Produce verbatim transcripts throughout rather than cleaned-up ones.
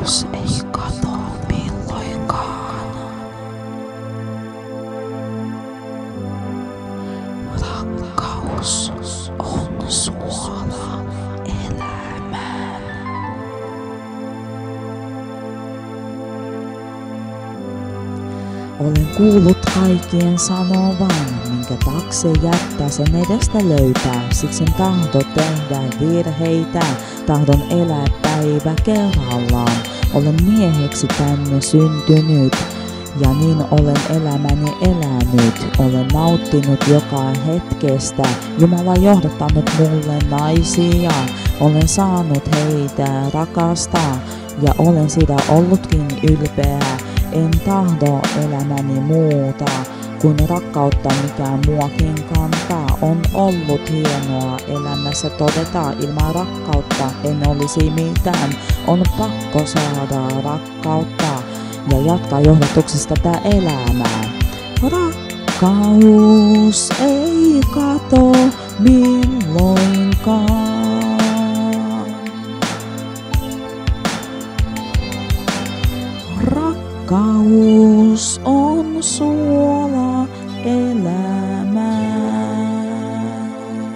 Rakkaus ei kato milloinkaan. Rakkaus on suola elämään. Olen kuullut kaikkien sanovan, minkä takse jättää sen edestä löytää. Siksi en tahdo tehdä virheitä, tahdon elää päivä kerrallaan. Olen mieheksi tänne syntynyt, ja niin olen elämäni elänyt. Olen nauttinut joka hetkestä, Jumala johdattanut mulle naisia. Olen saanut heitä rakastaa, ja olen siitä ollutkin ylpeä. En tahdo elämäni muuta kuin rakkautta, mikä muakin kantaa. On ollut hienoa elämässä todeta, ilman rakkautta en olisi mitään. On pakko saada rakkautta ja jatkaa johdatuksesta tää elämää. Rakkaus ei kato milloinkaan. Rakkaus on suola elämään.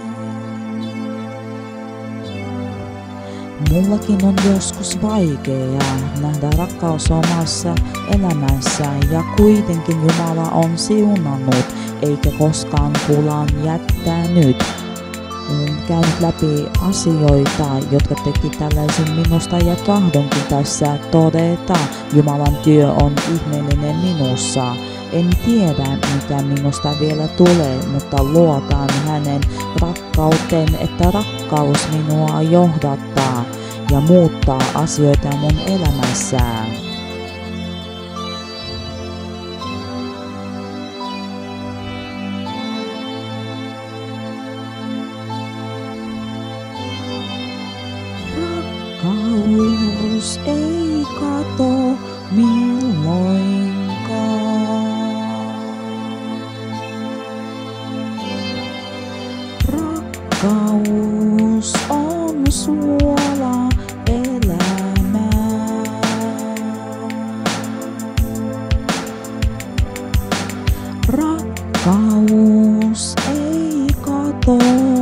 Mullakin on joskus vaikeaa nähdä rakkaus omassa elämässä, ja kuitenkin Jumala on siunannut, eikä koskaan pulaan jättänyt. Olen käynyt läpi asioita, jotka teki tällaisen minusta, ja tahdonkin tässä todeta, Jumalan työ on ihmeellinen minussa. En tiedä, mitä minusta vielä tulee, mutta luotan hänen rakkauteen, että rakkaus minua johdattaa ja muuttaa asioita mun elämässään. Rakkaus ei kato milloinkaan. Rakkaus on suola elämään. Rakkaus ei kato